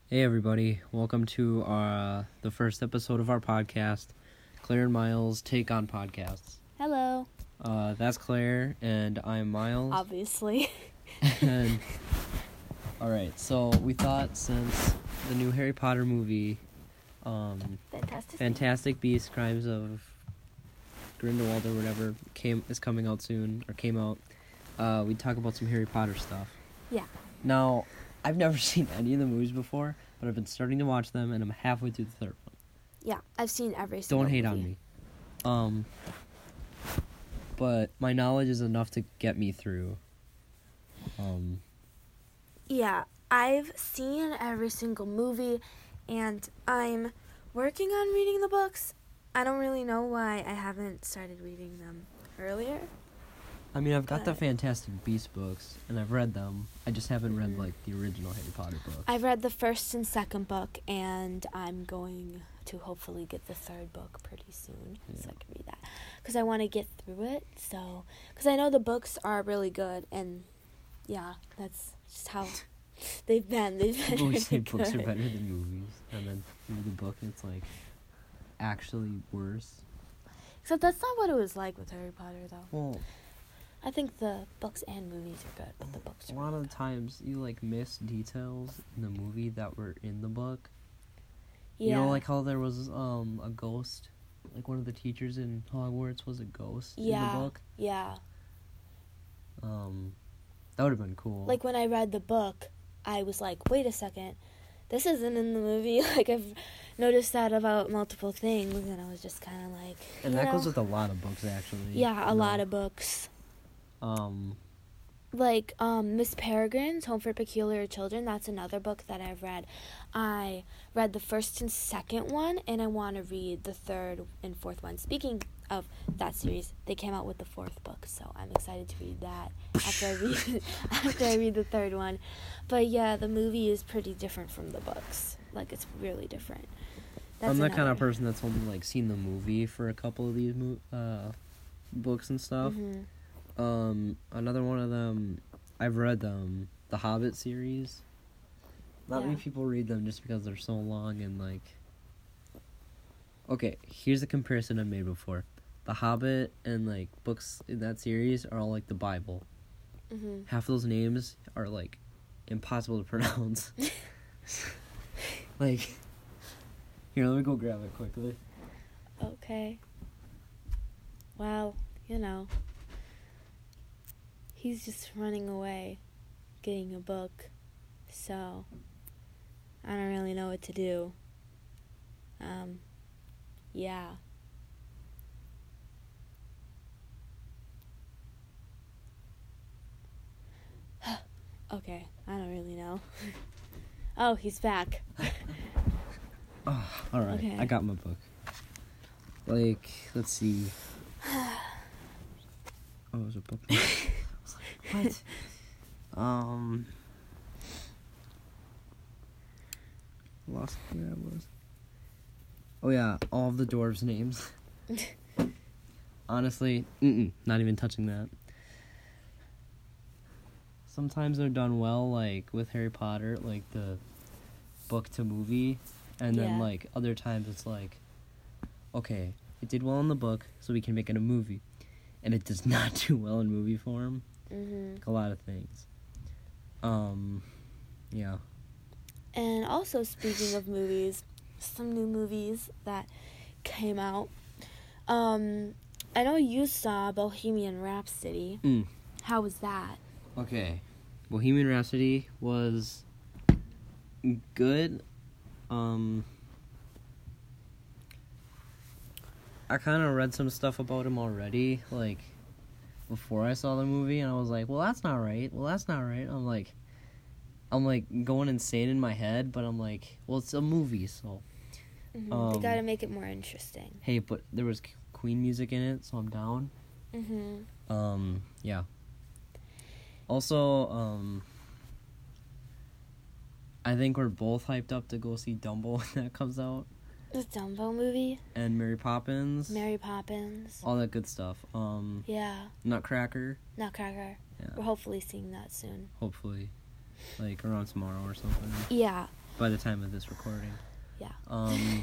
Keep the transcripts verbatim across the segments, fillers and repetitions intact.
Hey everybody, welcome to uh, the first episode of our podcast, Claire and Miles Take on Podcasts. Hello. Uh, that's Claire, and I'm Miles. Obviously. and Alright, so we thought since the new Harry Potter movie, um, Fantastic. Fantastic Beasts, Crimes of Grindelwald or whatever, came is coming out soon, or came out, uh, we'd talk about some Harry Potter stuff. Yeah. Now, I've never seen any of the movies before, but I've been starting to watch them, and I'm halfway through the third one. Yeah, I've seen every single Don't hate movie. on me. Um, but my knowledge is enough to get me through. Um, Yeah, I've seen every single movie, and I'm working on reading the books. I don't really know why I haven't started reading them earlier. I mean, I've got the But- Fantastic Beasts books, and I've read them. I just haven't read, Mhm. like, the original Harry Potter books. I've read the first and second book, and I'm going to hopefully get the third book pretty soon, Yeah. so I can read that. Because I want to get through it, so... Because I know the books are really good, and yeah, that's just how they've been. They've been People always say really books are good. better than movies, and then you read the book, and it's, like, actually worse. Except that's not what it was like with Harry Potter, though. Well, I think the books and movies are good, but the books a are lot really of the times you, like, miss details in the movie that were in the book. good. You Yeah. know, like how there was um a ghost, like one of the teachers in Hogwarts was a ghost in Yeah. the book. Yeah. Um, that would have been cool. Like, when I read the book, I was like, wait a second, this isn't in the movie. Like, I've noticed that about multiple things, and I was just kind of like, and you that know? goes with a lot of books, actually. Yeah, a you lot know. of books. Um, Like, um, Miss Peregrine's Home for Peculiar Children, that's another book that I've read. I read the first and second one, and I want to read the third and fourth one. Speaking of that series, they came out with the fourth book, so I'm excited to read that after I read after I read the third one. But yeah, the movie is pretty different from the books. Like, it's really different. That's I'm the kind of another- person that's only like seen the movie for a couple of these mo- uh books and stuff. Mhm. Um, another one of them, I've read them, the Hobbit series. Not many Yeah. people read them just because they're so long and like. Okay, here's a comparison I made before. The Hobbit and like books in that series are all like the Bible. Mhm. Half of those names are like impossible to pronounce. Like, here, let me go grab it quickly. Okay. Well, you know. He's just running away, getting a book. So, I don't really know what to do. Um, yeah. Okay, I don't really know. Oh, he's back. Oh, all right, Okay. I got my book. Like, let's see. Oh, it was a book. I was like, what? um, lost where I was. Oh yeah, all of the dwarves' names. Honestly, mm-mm, not even touching that. Sometimes they're done well, like with Harry Potter, like the book to movie, and then Yeah. like other times it's like, okay, it did well in the book, so we can make it a movie, and it does not do well in movie form. Mhm. Like a lot of things. Um, yeah. And also, speaking of movies, some new movies that came out. Um, I know you saw Bohemian Rhapsody. Mm. How was that? Okay, Bohemian Rhapsody was good. Um, I kind of read some stuff about him already, like, before I saw the movie, and I was like, well, that's not right. Well, that's not right. I'm like, I'm like going insane in my head, but I'm like, well, it's a movie, so. Mm-hmm. Um, they gotta make it more interesting. Hey, but there was Queen music in it, so I'm down. Mm-hmm. Um, yeah. Also, um, I think we're both hyped up to go see Dumbo when that comes out. The Dumbo movie, And Mary Poppins. Mary Poppins. All that good stuff. Um, Yeah, Nutcracker. Nutcracker. Yeah. We're hopefully seeing that soon. Hopefully. Like around tomorrow or something. Yeah. by the time of this recording. Yeah. Um.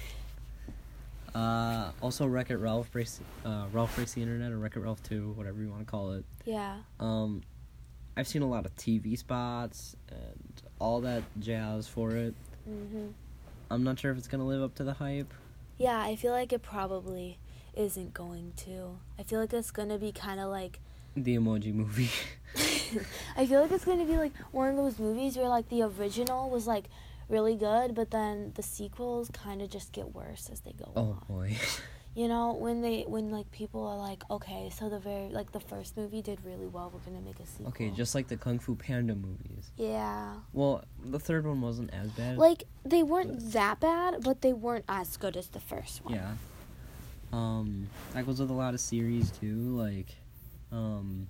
uh. Also, Wreck-It Ralph breaks. Uh, Ralph breaks the internet, or Wreck-It Ralph two, whatever you want to call it. Yeah. Um. I've seen a lot of T V spots and all that jazz for it. Mhm. I'm not sure if it's gonna live up to the hype. Yeah, I feel like it probably isn't going to. I feel like it's gonna be kind of like. The Emoji Movie. I feel like it's gonna be like one of those movies where like the original was like really good, but then the sequels kind of just get worse as they go Oh on. boy. You know, when they when like people are like, okay, so the very like the first movie did really well, we're gonna make a sequel. Okay, just like the Kung Fu Panda movies. Yeah. Well, the third one wasn't as bad. Like they weren't that bad, but they weren't as good as the first one. Yeah. Um, that goes with a lot of series too. Like, um,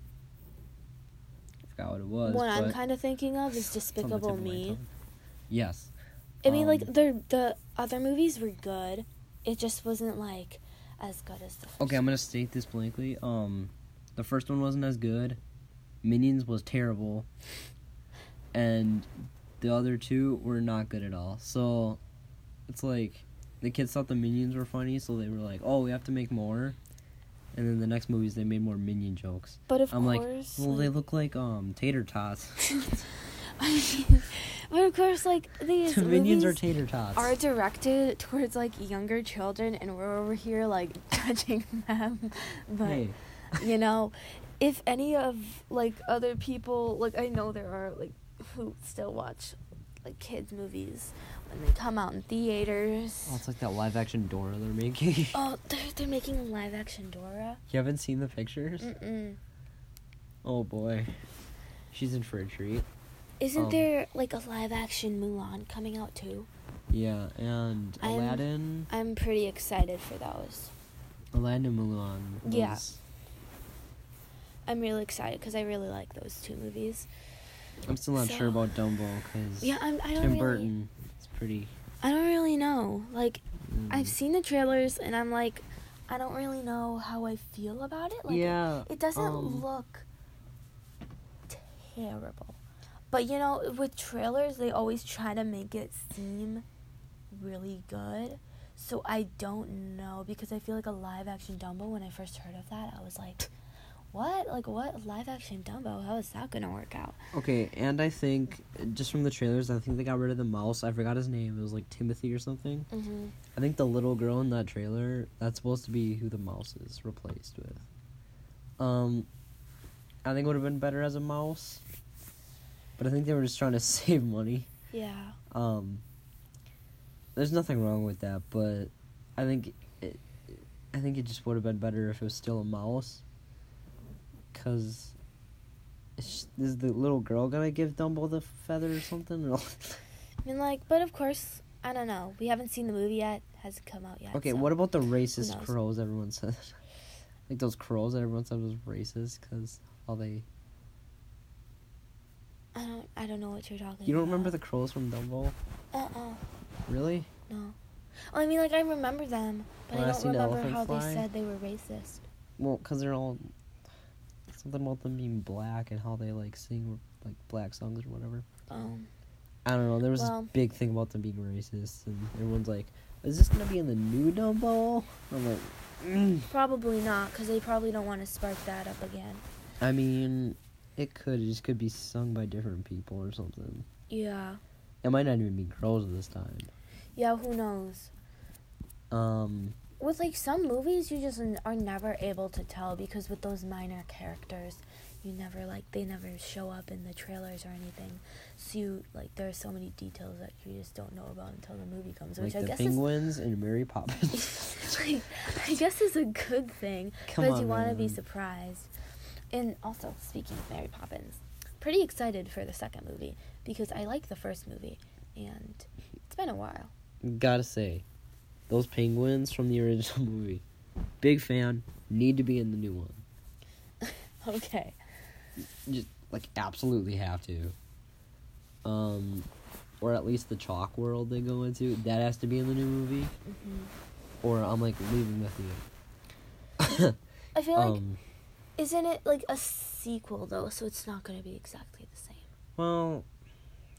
I forgot what it was. What I'm but kind of thinking of is it's on the tip Despicable of my Me. tongue. Yes. I mean, Um, like the the other movies were good. It just wasn't like as good as the first. Okay, I'm gonna state this blankly. Um, the first one wasn't as good. Minions was terrible, and the other two were not good at all. So, it's like the kids thought the Minions were funny, so they were like, "Oh, we have to make more." And then the next movies, they made more Minion jokes. But of I'm like, course, well, they look like um tater tots. I mean, but of course, like these The Minions are movies tater tots. are directed towards like younger children, and we're over here like judging them. But Hey, you know, if any of like other people, like I know there are like who still watch like kids movies when they come out in theaters. oh, it's like that live action Dora they're making. Oh, they're they're making a live action Dora. You haven't seen the pictures? Mm-mm. Oh boy, she's in for a treat. Isn't Um, there like a live action Mulan coming out too? Yeah, and I'm- Aladdin, I'm pretty excited for those. Aladdin and Mulan. Was, Yeah. I'm really excited because I really like those two movies. I'm still not So- sure about Dumbo because Yeah, I'm, I don't Tim really. Burton is pretty. I don't really know. Like, mm. I've seen the trailers and I'm like, I don't really know how I feel about it. Like, yeah. it, it doesn't um, look terrible. But you know, with trailers, they always try to make it seem really good. So I don't know because I feel like a live action Dumbo. When I first heard of that, I was like, "What? Like what? Live action Dumbo? How is that gonna work out?" Okay, and I think just from the trailers, I think they got rid of the mouse. I forgot his name. It was like Timothy or something. Mm-hmm. I think the little girl in that trailer, that's supposed to be who the mouse is replaced with. Um, I think it would have been better as a mouse, but I think they were just trying to save money. Yeah. Um, there's nothing wrong with that, but I think it, I think it just would have been better if it was still a mouse. Cause, is, is the little girl gonna give Dumbo the feather or something? I mean, like, but of course, I don't know. We haven't seen the movie yet. Hasn't come out yet. Okay, so. what about the racist knows? crows everyone said? Like those crows that everyone said was racist because all they... I don't. I don't know what you're talking. You don't about. remember the crows from Dumbo? Uh. uh Really? No. Well, I mean, like I remember them, but When I I don't seen the remember elephant how fly- they said they were racist. Well, because they're all... Something about them being black and how they, like, sing, like, black songs or whatever. Um. I don't know. There was Well- this big thing about them being racist, and everyone's like, is this going to be in the new Dumbo? I'm like, mm. Probably not, because they probably don't want to spark that up again. I mean, it could. It just could be sung by different people or something. Yeah. It might not even be crows this time. Yeah. Who knows? Um... With like some movies, you just n- are never able to tell because with those minor characters, you never like they never show up in the trailers or anything. So you like there are so many details that you just don't know about until the movie comes, Like which I the guess penguins and Mary Poppins. is like I guess is a good thing Come because on, you want to be man. surprised. And also speaking of Mary Poppins, pretty excited for the second movie because I like the first movie and it's been a while. Gotta say, those penguins from the original movie, big fan, need to be in the new one. Okay. Just, like, absolutely have to. Um, or at least the chalk world they go into, that has to be in the new movie. Mm-hmm. Or I'm, like, leaving the theater. I feel like um, isn't it like a sequel though, so it's not going to be exactly the same. well,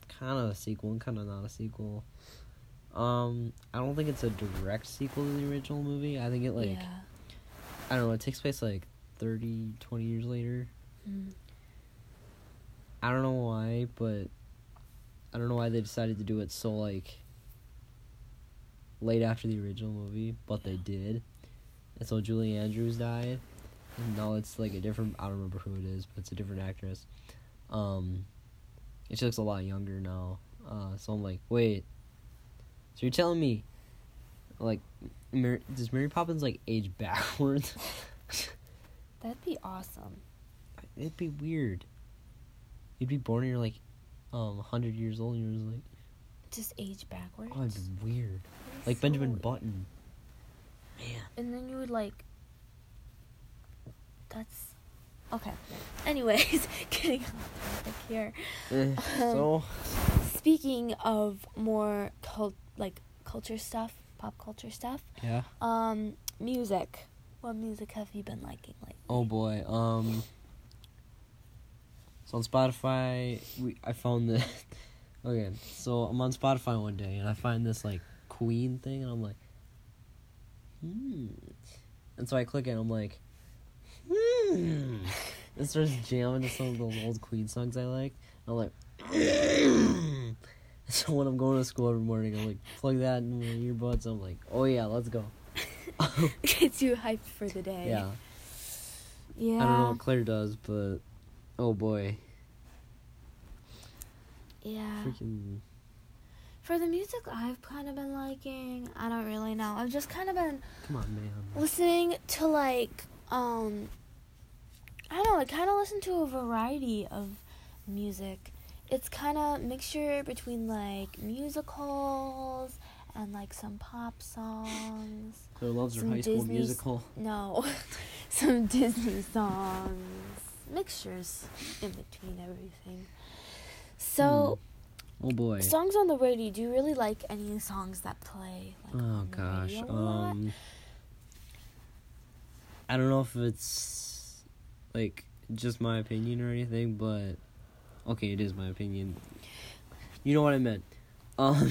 kind of a sequel and kind of not a sequel. Um, I don't think it's a direct sequel to the original movie. I think it, like, yeah. I don't know, it takes place, like, thirty, twenty years later. Mm. I don't know why, but I don't know why they decided to do it so, like, late after the original movie, but Yeah. they did. And so Julie Andrews died, and now it's, like, a different, I don't remember who it is, but it's a different actress. Um, and she looks a lot younger now. Uh, so I'm like, wait, so you're telling me, like, Mary, does Mary Poppins, like, age backwards? That'd be awesome. It'd be weird. You'd be born and you're, like, um, one hundred years old, and you're just like, Just age backwards. oh, it'd be weird. That'd be Like so Benjamin weird. Button. Man. And then you would, like... That's... Okay. Anyways, getting off topic here. Eh, so, Speaking of more cult, like culture stuff, pop culture stuff, yeah. um, music. What music have you been liking lately? Oh boy. Um. So on Spotify, we I found the. Okay, so I'm on Spotify one day and I find this like Queen thing and I'm like, hmm. And so I click it and I'm like, hmm. It starts jamming to some of those old Queen songs I like. I'm like, so when I'm going to school every morning, I'm like, plug that in my earbuds. I'm like, oh yeah, let's go. Gets you hyped for the day. Yeah. Yeah. I don't know what Claire does, but oh boy, Yeah. freaking. For the music I've kind of been liking, I don't really know. I've just kind of been Come on, man. listening to like, um, I don't know, I kind of listen to a variety of music. It's kind of mixture between like musicals and like some pop songs. Claire loves her Some high school Disney s- musical. No, some Disney songs. Mixtures in between everything. So, Oh boy. songs on the radio, do you really like any songs that play like Oh on the gosh. radio a lot? Um. I don't know if it's like just my opinion or anything, but okay, it is my opinion. You know what I meant. Um.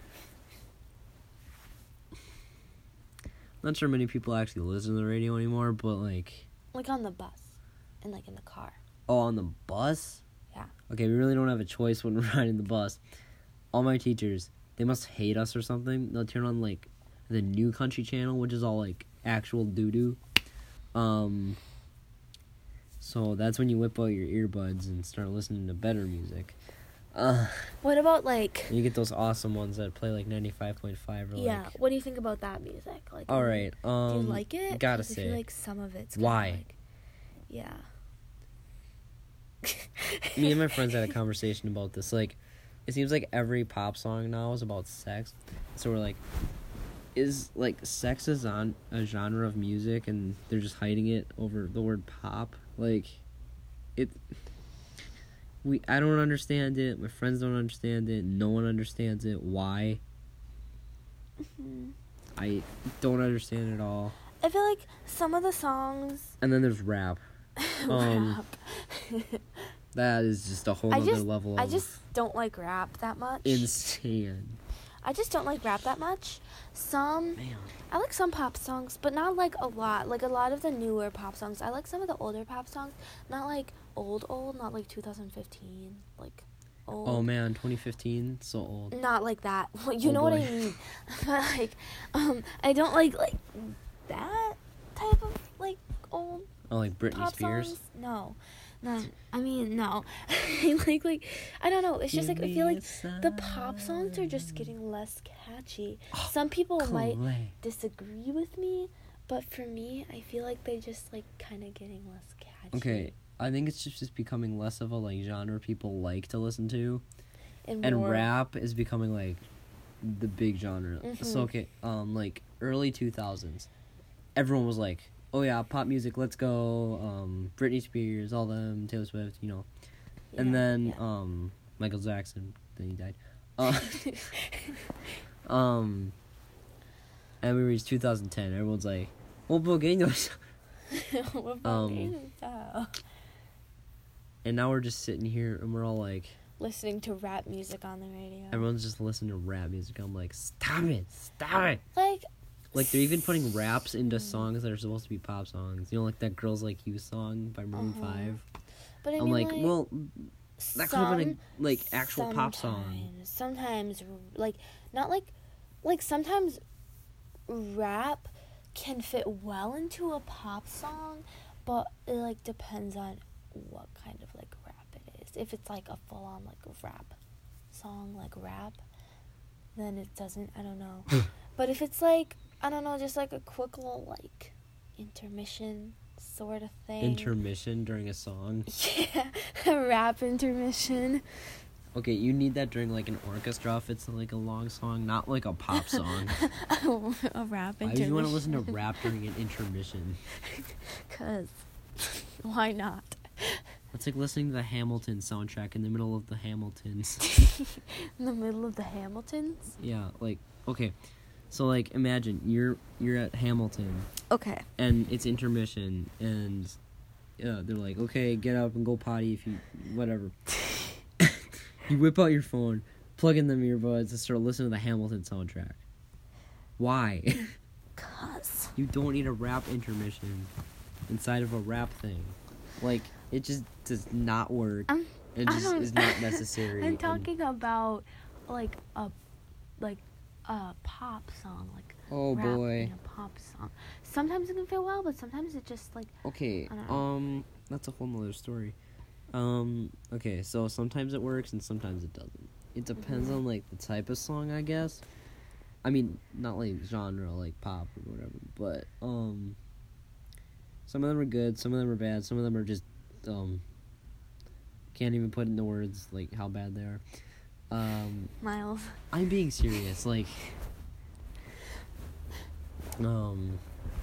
Not sure many people actually listen to the radio anymore, but like, Like on the bus and like in the car. oh, on the bus? Yeah. Okay, we really don't have a choice when we're riding the bus. All my teachers, they must hate us or something. They'll turn on like the New Country channel, which is all like actual doo doo. Um. So that's when you whip out your earbuds and start listening to better music. Uh, What about like you get those awesome ones that play like ninety-five point five or yeah, like. what do you think about that music? Like All right. Um. do you like it? Gotta 'Cause I say. feel like some of it's kinda Why? like- yeah. Me and my friends had a conversation about this. Like, it seems like every pop song now is about sex. So we're like, is like sex is on a genre of music and they're just hiding it over the word pop? Like, it. We I don't understand it. My friends don't understand it. No one understands it. Why? Mhm. I don't understand it at all. I feel like some of the songs And then there's rap. Um, rap. That is just a whole I other just level of I just don't like rap that much. insane. I just don't like rap that much. Some Man. I like some pop songs, but not like a lot. Like a lot of the newer pop songs. I like some of the older pop songs, not like old old, not like two thousand fifteen, like old. Oh man, twenty fifteen, so old. Not like that. Well, you Oh, know what I boy. mean. But like um I don't like like that type of like old Oh, like Britney pop Spears. songs. No. No. I mean, no. I like like I don't know. It's just like I feel like the pop songs are just getting less catchy. Oh, Some people might Clay. disagree with me, but for me, I feel like they're just like kind of getting less catchy. Okay, I think it's just, just becoming less of a like genre people like to listen to, And, and more, rap is becoming like the big genre. Mhm. So okay, um, like early two thousands, everyone was like, "Oh yeah, pop music, let's go." Um, Britney Spears, all them, Taylor Swift, you know. And yeah, then yeah. um, Michael Jackson, then he died. Uh, um, and we reached two thousand ten. Everyone's like, "Oh, Bogueños." What about um, Asian style? And now we're just sitting here and we're all like, listening to rap music on the radio. Everyone's just listening to rap music. I'm like, stop it, stop it. Like, Like, they're even putting raps into songs that are supposed to be pop songs. You know, like that Girls Like You song by Maroon Uh-huh. five. but I I'm mean, like, like, well, that could have been some- a, like, actual pop song. sometimes- Sometimes, like, not like, like, sometimes rap can fit well into a pop song, but it, like, depends on what kind of, like, rap it is. If it's, like, a full-on, like, rap song, like, rap, then it doesn't, I don't know. But if it's, like, I don't know, just, like, a quick little, like, intermission sort of thing. Intermission during a song. Yeah, a rap intermission. Okay, you need that during, like, an orchestra if it's, like, a long song, not, like, a pop song. A rap Why intermission. would you want to listen to rap during an intermission? Because, why not? It's like listening to the Hamilton soundtrack in the middle of the Hamiltons. In the middle of the Hamiltons? Yeah, like, okay. So, like, imagine you're you're at Hamilton, Okay. and it's intermission, and uh, they're like, okay, get up and go potty if you, whatever. You whip out your phone, plug in the earbuds, and start listening to the Hamilton soundtrack. Why? Cause. You don't need a rap intermission inside of a rap thing. Like, it just does not work. I'm, It I just don't- is not necessary. I'm and- talking about, like, a, like, a pop song. Like, Oh, rap boy. in a pop song. Sometimes it can fit well, but sometimes it just, like, Okay, I don't know. um, that's a whole nother story. Um, okay, so sometimes it works and sometimes it doesn't. It depends Mhm. on, like, the type of song, I guess. I mean, not, like, genre, like, pop or whatever, but, um, some of them are good, some of them are bad, some of them are just, um, can't even put into words, like, how bad they are. Um, Miles. I'm being serious, like, um,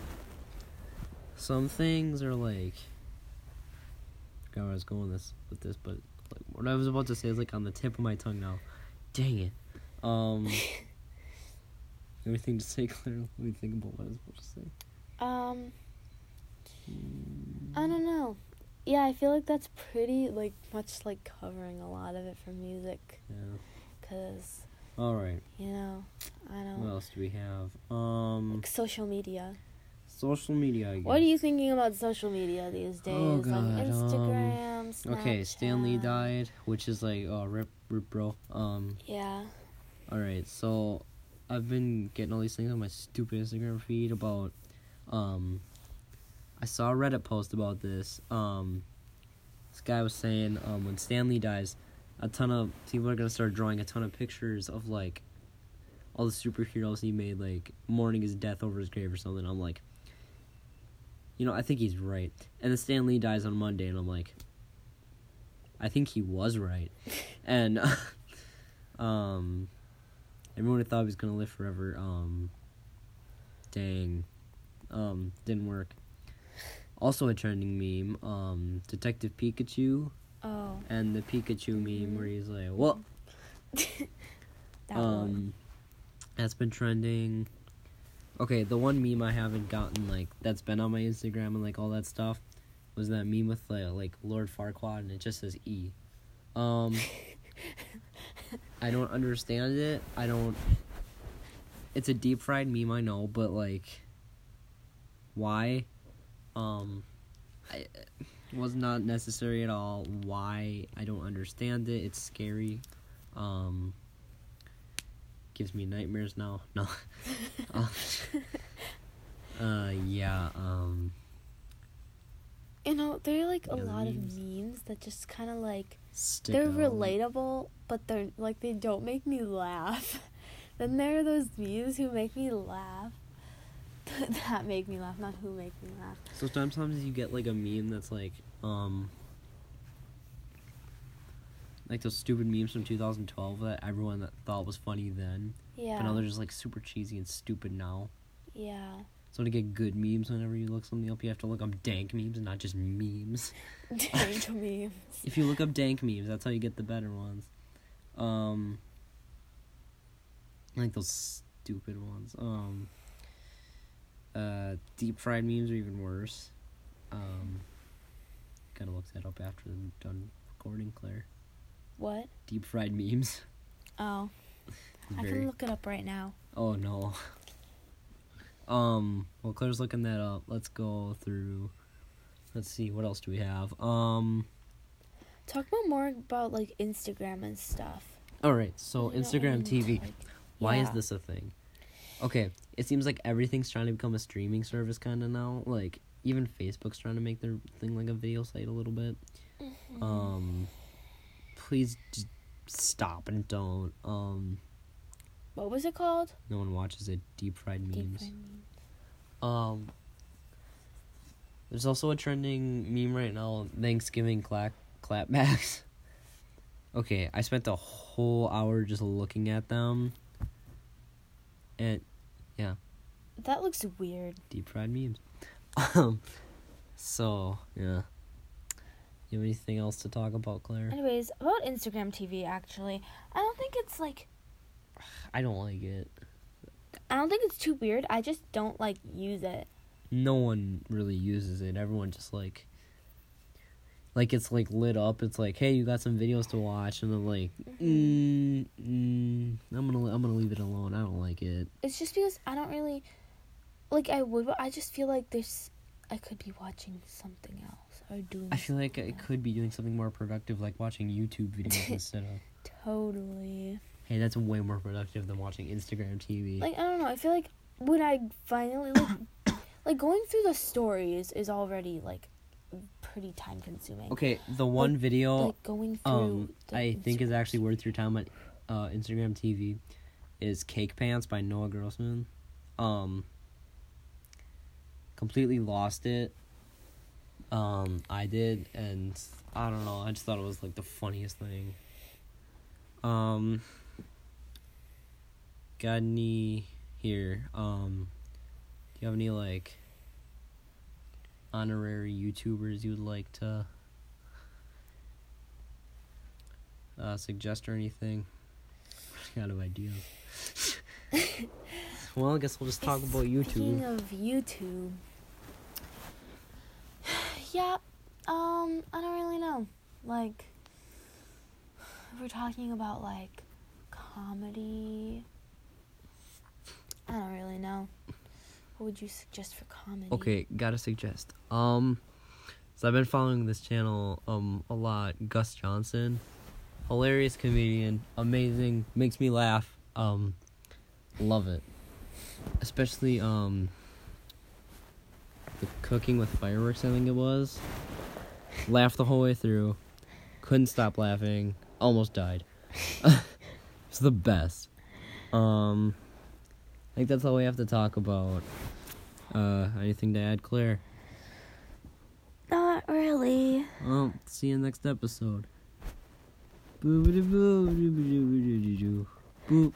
some things are like, I forgot where I was going with this, with this, but like, what I was about to say is like on the tip of my tongue now. Dang it. Um, everything to say, Claire? Let me think about what I was about to say. Um, Mm, I don't know. Yeah, I feel like that's pretty, like, much, like, covering a lot of it for music. Yeah. Because, All right. you know, I don't What else do we have? Um, like, social media. social media. I guess. What are you thinking about social media these days? Oh, God, Like, um, Instagram, Snapchat. Okay, Stan Lee died, which is like, oh, rip, rip, bro. Um. Yeah. Alright, so I've been getting all these things on my stupid Instagram feed about, um, I saw a Reddit post about this. Um, this guy was saying, um, when Stan Lee dies, a ton of people are gonna start drawing a ton of pictures of, like, all the superheroes he made, like, mourning his death over his grave or something. I'm like, you know, I think he's right. And then Stan Lee dies on Monday, and I'm like, I think he was right. And, um... everyone thought he was gonna live forever. Um, dang, um, didn't work. Also a trending meme, um, Detective Pikachu, Oh. and the Pikachu meme Mhm. where he's like, "Well," That um, one. that's been trending. Okay, the one meme I haven't gotten, like, that's been on my Instagram and like all that stuff, was that meme with like, like Lord Farquaad, and it just says E. Um. I don't understand it. I don't... It's a deep fried meme, I know, but, like, why? Um, I, it was not necessary at all. Why? I don't understand it. It's scary. Um, gives me nightmares now. No. uh, uh, yeah, um... You know, there are, like, a Yeah, the lot memes. of memes that just kind of, like, Stick they're out. relatable, but they're, like, they don't make me laugh. Then there are those memes who make me laugh. That make me laugh, not who make me laugh. So sometimes you get, like, a meme that's, like, um... like those stupid memes from two thousand twelve that everyone that thought was funny then. Yeah. But now they're just, like, super cheesy and stupid now. Yeah. So to get good memes whenever you look something up, you have to look up dank memes and not just memes. Dank memes. If you look up dank memes, that's how you get the better ones. Um... Like those stupid ones. Um... Uh, deep fried memes are even worse. Um, gotta look that up after I'm done recording, Claire. What? Deep fried memes. Oh. I Very- can look it up right now. Oh no. Um. Well, Claire's looking that up. Let's go through. Let's see. What else do we have? Um. Talk about more about like Instagram and stuff. All right. So You know, Instagram and, T V. like, Why is yeah. this a thing? Okay. It seems like everything's trying to become a streaming service kind of now. Like even Facebook's trying to make their thing like a video site a little bit. Mhm. Um. Please just stop and don't. Um. What was it called? No one watches it. Deep fried memes. Deep fried memes. Um, there's also a trending meme right now, Thanksgiving clap clapbacks. Okay, I spent a whole hour just looking at them. And, yeah, That looks weird. deep fried memes. Um, so, yeah. You have anything else to talk about, Claire? Anyways, about Instagram T V, actually, I don't think it's like I don't like it. I don't think it's too weird. I just don't like use it. No one really uses it. Everyone just like like it's like lit up. It's like, hey, you got some videos to watch, and I'm like, mm, mm, I'm gonna I'm gonna leave it alone. I don't like it. It's just because I don't really like. I would, but I just feel like there's. I could be watching something else or doing. I feel like I something else. could be doing something more productive, like watching YouTube videos instead of. Totally. Hey, that's way more productive than watching Instagram T V. Like I don't know. I feel like when I finally like like going through the stories is already like pretty time consuming. Okay, the one Like- video Like going through. um the I think is Instagram actually worth your time on uh, Instagram T V is Cake Pants by Noah Grossman. Um, completely lost it. Um, I did, and I don't know. I just thought it was like the funniest thing. Um, got any here? Um, do you have any like honorary YouTubers you would like to uh, suggest or anything? Out of ideas. Well, I guess we'll just talk about Speaking YouTube. of YouTube, yeah, um, I don't really know. Like, if we're talking about like comedy, I don't really know. What would you suggest for comedy? Okay, gotta suggest. Um, so I've been following this channel um a lot. Gus Johnson, hilarious comedian, amazing, makes me laugh. Um, love it. Especially um the cooking with fireworks, I think it was. Laughed the whole way through. Couldn't stop laughing. Almost died. It's the best. Um, I think that's all we have to talk about. Uh, anything to add, Claire? Not really. Well, see you next episode. Boop.